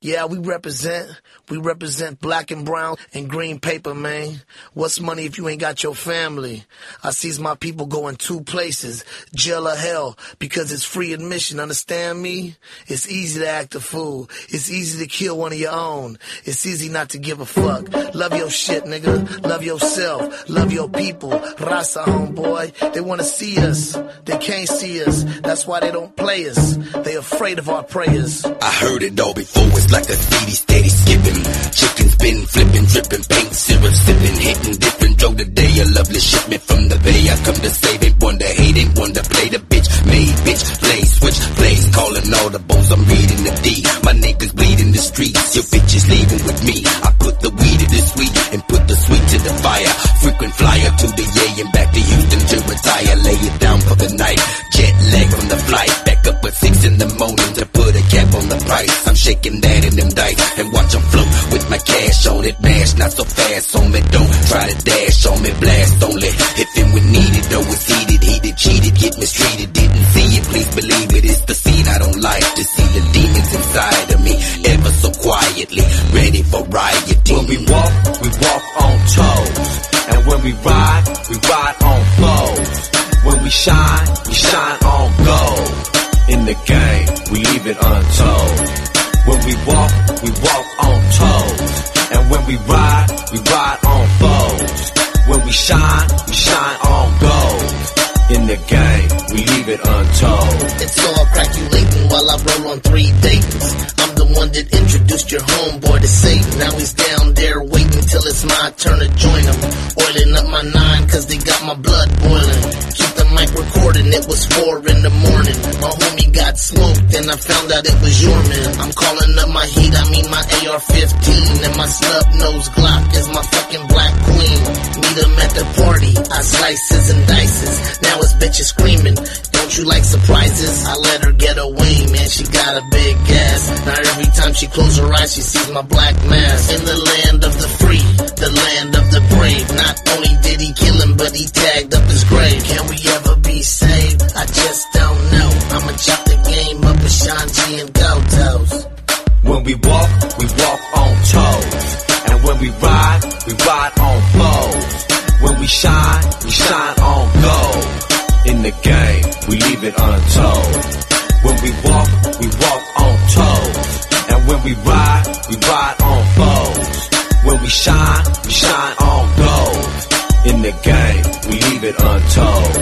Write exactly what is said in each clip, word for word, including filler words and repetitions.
Yeah, we represent. We represent black and brown and green paper, man. What's money if you ain't got your family? I sees my people go in two places, jail or hell, because it's free admission, understand me? It's easy to act a fool. It's easy to kill one of your own. It's easy not to give a fuck. Love your shit, nigga. Love yourself. Love your people. Rasa, homeboy. They want to see us. They can't see us. That's why they don't play us. They afraid of our prayers. I heard it all before. It's like a steady, steady skipping. Chicken spin, flipping, dripping, paint, syrup, sipping, hitting different. Drove the day, a lovely shipment from the bay. I come to save it, one to hate it, one to play the bitch. Made bitch, play, switch, plays, calling audibles. I'm reading the D. My niggas bleeding the streets. Your bitch is leaving with me. I put the weed in the sweet and put the sweet to the fire. Frequent flyer to the yay and back to Houston to retire. Lay it down for the night. Jet lag from the flight. Back up at six in the morning to put a cap on the price. I'm shaking that in them dice and watch them float with my cash on it. Mash not so fast on me. Don't try to dash on me. Blast only if and when needed. Though it's heated, heated, cheated, get mistreated. Didn't see it, please believe it. It's the scene I don't like to see the demons inside of me. Ever so quietly, ready for rioting. When we walk, we walk on toes. And when we ride, we ride on flows. When we shine, we shine on gold. In the game, we leave it untold. When we walk, we walk on toes. And when we ride, we ride on foes. When we shine, we shine on gold. In the game, we leave it untold. It's all calculating while I roll on three Daytons. I'm the one that introduced your homeboy to Satan. Now he's down there waiting till it's my turn to join him. Oiling up my nine cause they got my blood boiling. Keep the mic recording, it was four in the morning. My homie got smoked and I found out it was your man. I'm calling up my heat, I mean my A R fifteen. And my snub-nosed Glock is my fucking black queen. Meet him at the party, I slices and dices. Now his bitch is screaming, don't you like surprises? I let her get away, man, she got a big ass. Now every time she closes her eyes, she sees my black mask. In the land of the free, the land of the brave. Not only did he kill him, but he tagged up his grave. Can we ever be saved? I just don't know. I'ma chop the game up with Sean G and Go-Toes. When we walk, we walk on toes. And when we ride, we ride on flows. When we shine, we shine on gold. In the game, we leave it untold. When we walk, we walk on toes. And when we ride, we ride on foes. When we shine, we shine on gold. In the game, we leave it untold.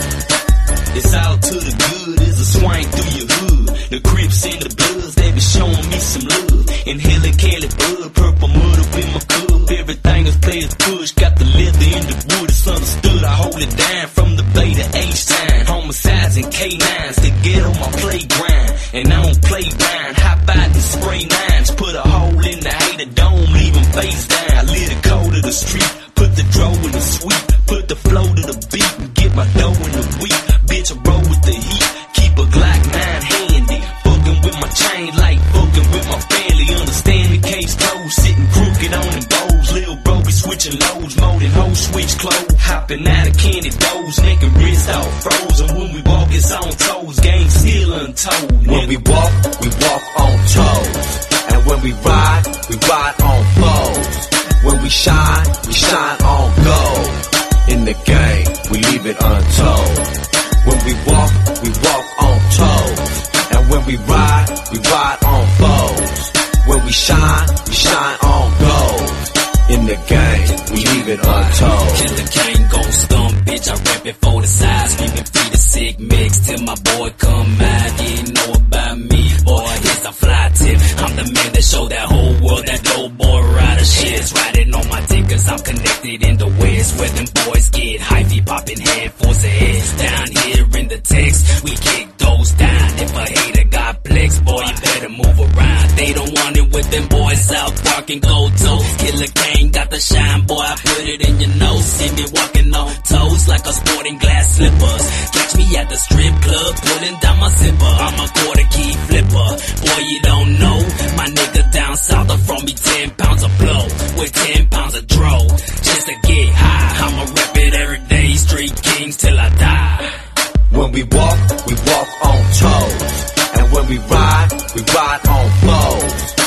It's out to the good, it's a swing through your hood. The Crips and the Bloods, they be showing me some love. Inhaling Cali bud, purple mud up in my cup. Everything is players push, got the leather in the wood, it's understood. I hold it down from the Bay to H-Time. Homicides and K nines to get on my playground. And I don't play down, hop out and spray nines. Put a hole in the hater dome, leave him face down. I lit the cold of the street, put the dro in the sweep. Put the flow to the beat and get my dough in the week. Bitch, I roll with the heat, keep a Glock nine handy. Fucking with my chain like fucking with my family. Understand the case closed, sitting crooked on them bowls. Lil' bro be switching loads, more than hoes switch clothes. Hopping out of candy doors, making wrist all frozen. When we walk, it's on toes, game still untold. When we walk, we walk on toes. And when we ride, we ride on flows. When we shine, we shine on gold. In the game, we leave it untold. When we walk, we walk on toes. And when we ride, we ride on foes. When we shine, we shine on gold. In the game, we leave it untold. Killer Kane gon' stump, bitch, I rap it for the size. Screaming free the sick mix till my boy come out. You ain't know about me, boy, here's a fly tip. I'm the man that show that whole world that dope boy rider shit's riding on my dick cause I'm connected in the west. Where them boys get hyphy, popping headphones ahead. Down here in the text, we kick those down. If a hater got plex, boy, you better move around. They don't want it with them boys out parking Go-Toes. Killer Kane got the shine, boy, I put it in your nose. See me walking on toes like a sporting glass slippers. Catch me at the strip club, pulling down my zipper. I'm a quarter key flipper. Boy, you don't know, my nigga down south will throw me ten pounds of blow with ten pounds of dro. Just to get high, I'ma rep it every day. Street kings till I die. When we walk, we walk on toes. And when we ride, we ride on flows. When we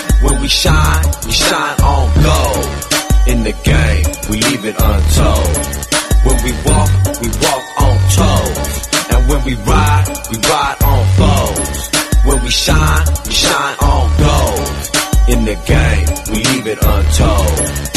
we shine, we shine on gold. In the game, we leave it untold. When we walk, we walk on toes. And when we ride, we ride on foes. When we shine, we shine on gold. In the game, we leave it untold.